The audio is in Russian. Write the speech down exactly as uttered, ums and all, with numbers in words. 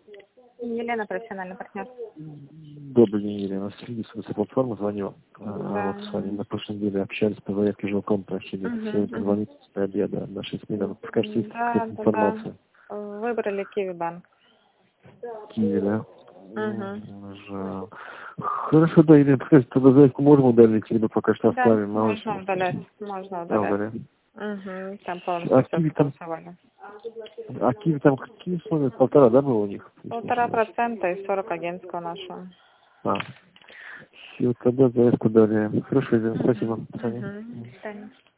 Елена, профессиональный партнер. Добрый день, Елена. С регистрационной платформы звоню. Да. А, вот с вами на прошлой неделе общались по заявке жилком, просили. Угу, Сегодня угу. позвонить после обеда на шесть минут. Покажите, есть Да, какая-то да, информация. да. Выбрали Киви банк. Киви, да? Угу. Жал. Хорошо, да, Елена, покажите, тогда заявку можем удалить, либо пока что Да, оставим, мало ли можно что. удалять. Можно А, удалять. удалим. Угу. Там А полностью все Киви там, согласовали. а Киви там какие условия? Полтора, да, было у них? Полтора процента и сорок агентского нашего. А, все, тогда заявку дали. Хорошо, Елена, спасибо. До свидания. Угу. До свидания.